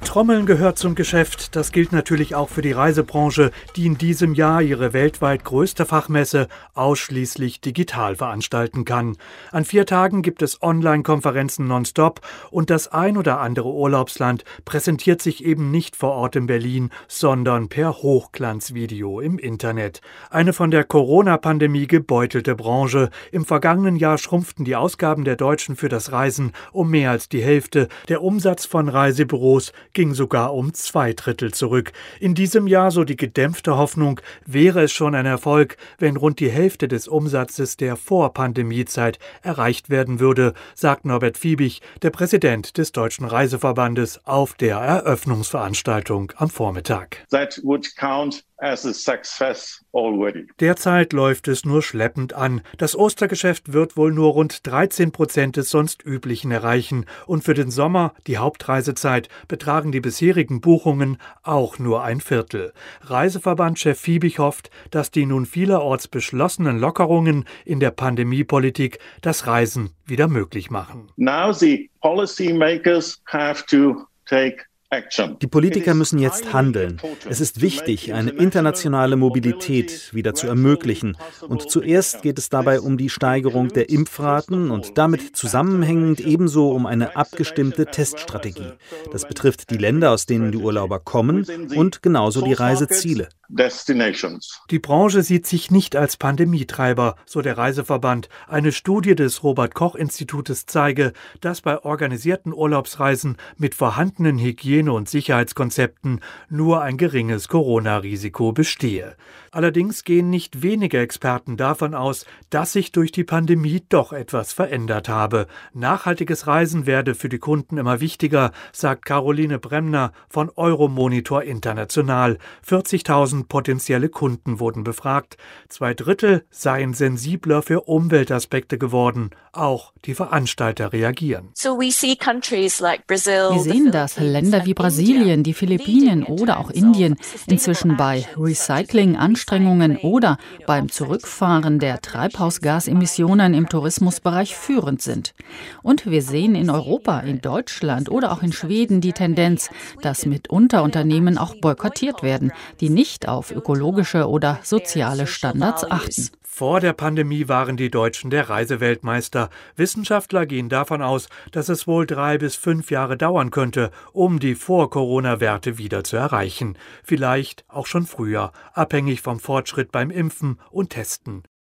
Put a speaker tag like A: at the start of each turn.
A: Trommeln gehört zum Geschäft. Das gilt natürlich auch für die Reisebranche, die in diesem Jahr ihre weltweit größte Fachmesse ausschließlich digital veranstalten kann. An 4 Tagen gibt es Online-Konferenzen nonstop und das ein oder andere Urlaubsland präsentiert sich eben nicht vor Ort in Berlin, sondern per Hochglanzvideo im Internet. Eine von der Corona-Pandemie gebeutelte Branche. Im vergangenen Jahr schrumpften die Ausgaben der Deutschen für das Reisen um mehr als die Hälfte. Der Umsatz von Reisebüros ging sogar um 2/3 zurück. In diesem Jahr, so die gedämpfte Hoffnung, wäre es schon ein Erfolg, wenn rund die Hälfte des Umsatzes der Vor-Pandemie-Zeit erreicht werden würde, sagt Norbert Fiebig, der Präsident des Deutschen Reiseverbandes, auf der Eröffnungsveranstaltung am Vormittag.
B: That would count as a success already.
A: Derzeit läuft es nur schleppend an. Das Ostergeschäft wird wohl nur rund 13% des sonst Üblichen erreichen. Und für den Sommer, die Hauptreisezeit, betragen die bisherigen Buchungen auch nur 1/4. Reiseverbandchef Fiebig hofft, dass die nun vielerorts beschlossenen Lockerungen in der Pandemiepolitik das Reisen wieder möglich machen.
B: Now the policymakers have to take action.
C: Die Politiker müssen jetzt handeln. Es ist wichtig, eine internationale Mobilität wieder zu ermöglichen. Und zuerst geht es dabei um die Steigerung der Impfraten und damit zusammenhängend ebenso um eine abgestimmte Teststrategie. Das betrifft die Länder, aus denen die Urlauber kommen und genauso die Reiseziele.
A: Die Branche sieht sich nicht als Pandemietreiber, so der Reiseverband. Eine Studie des Robert-Koch-Institutes zeige, dass bei organisierten Urlaubsreisen mit vorhandenen Hygiene- und Sicherheitskonzepten nur ein geringes Corona-Risiko bestehe. Allerdings gehen nicht wenige Experten davon aus, dass sich durch die Pandemie doch etwas verändert habe. Nachhaltiges Reisen werde für die Kunden immer wichtiger, sagt Caroline Bremner von Euromonitor International. 40.000 potenzielle Kunden wurden befragt. 2/3 seien sensibler für Umweltaspekte geworden. Auch die Veranstalter reagieren.
D: Wir sehen, dass Länder wie Brasilien, die Philippinen oder auch Indien inzwischen bei Recycling-Anstrengungen oder beim Zurückfahren der Treibhausgasemissionen im Tourismusbereich führend sind. Und wir sehen in Europa, in Deutschland oder auch in Schweden die Tendenz, dass mitunter Unternehmen auch boykottiert werden, die nicht auf ökologische oder soziale Standards achten.
A: Vor der Pandemie waren die Deutschen der Reiseweltmeister. Wissenschaftler gehen davon aus, dass es wohl 3 bis 5 Jahre dauern könnte, um die Vor-Corona-Werte wieder zu erreichen. Vielleicht auch schon früher, abhängig vom Fortschritt beim Impfen und Testen.